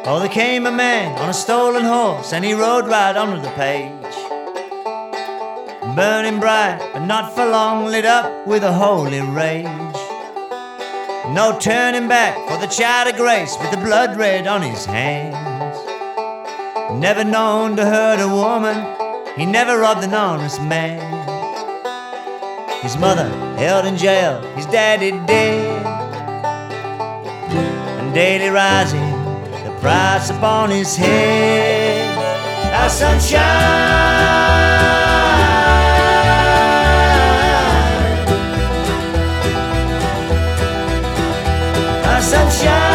Oh, there came a man on a stolen horse, and he rode right onto the page. Burning bright, but not for long, lit up with a holy rage. No turning back for the child of grace, with the blood red on his hands. Never known to hurt a woman, he never robbed an honest man. His mother held in jail, his daddy dead, and daily rising the price upon his head. Our sunshine, our sunshine.